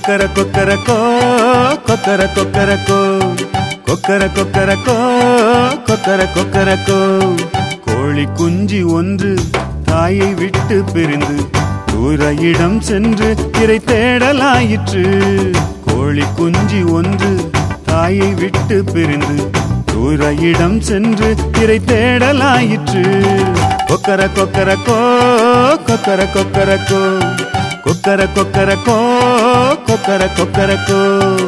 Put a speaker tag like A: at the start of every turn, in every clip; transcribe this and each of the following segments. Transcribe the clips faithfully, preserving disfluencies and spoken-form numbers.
A: கொக்கர கொக்கரக்கோ கொக்கர கொக்கரக்கோ கொக்கர கொக்கரக்கோ கொக்கர கொக்கரக்கோ. கோழி குஞ்சு ஒன்று தாயை விட்டு பிரிந்து தூர இடம் சென்று இரை தேடலாயிற்று. கோழி குஞ்சு ஒன்று தாயை விட்டு பிரிந்து தூர இடம் சென்று இரை தேடலாயிற்று. கொக்கர கொக்கரக்கோ கொக்கர கொக்கரக்கோ கொக்கர கொக்கரக்கோ கொக்கர கொக்கரக்கோ.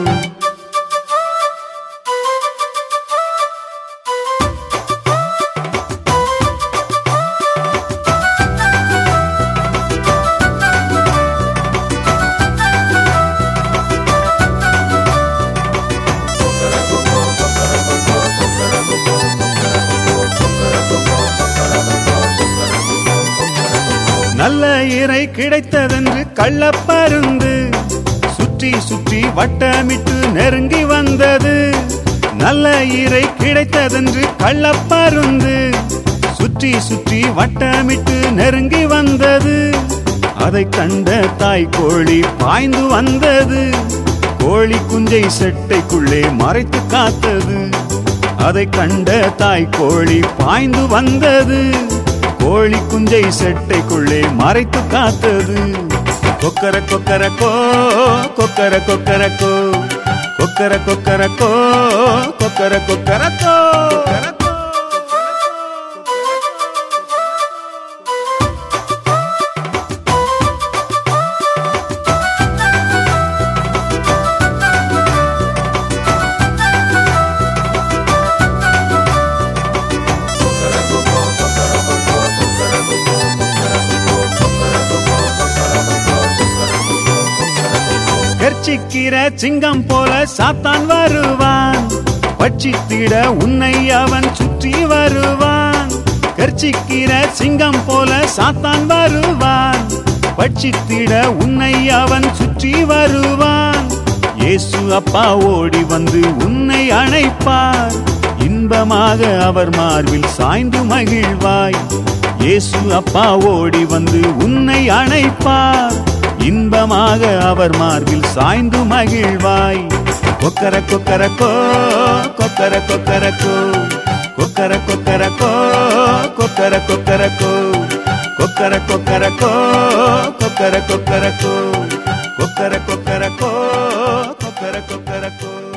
A: நல்ல இறை கிடைத்ததென்று கள்ளப்பருந்து சுற்றி சுற்றி வட்டமிட்டு நெருங்கி வந்தது. நல்ல இறை கிடைத்ததென்று கள்ளப்பருந்து சுற்றி சுற்றி வட்டமிட்டு நெருங்கி வந்தது. அதை கண்ட தாய் கோழி பாய்ந்து வந்தது. கோழி குஞ்சை செட்டைக்குள்ளே மறைத்து காத்தது. அதை கண்ட தாய் கோழி பாய்ந்து வந்தது. கோழி குஞ்சை செட்டைக்குள்ளே மறைத்து காத்தது. கொக்கர கொக்கரக்கோ கொக்கர கொக்கரக்கோ கொக்கர கொக்கரக்கோ கொக்கர கொக்கரக்கோ. கர்ச்சிக்கிற சிங்கம் போல சாத்தான் வருவான். பட்சித்திட உன்னை அவன் சுற்றி வருவான். கர்ச்சிக்கிற சிங்கம் போல சாத்தான் வருவான். பட்சித்திட உன்னை அவன் சுற்றி வருவான். இயேசு அப்பா ஓடி வந்து உன்னை அணைப்பார். இன்பமாக அவர் மார்பில் சாய்ந்து மகிழ்வாய். இயேசு அப்பா ஓடி வந்து உன்னை அணைப்பார். இன்பமாக அவர் மார்பில் சாய்ந்து மகிழ்வாய். கொக்கர கொக்கரக்கோ கொக்கர கொக்கரக்கோ கொக்கர கொக்கரக்கோ கொக்கர கொக்கரக்கோ கொக்கர கொக்கரக்கோ கொக்கர கொக்கரக்கோ கொக்கர கொக்கரக்கோ கொக்கர கொக்கரக்கோ.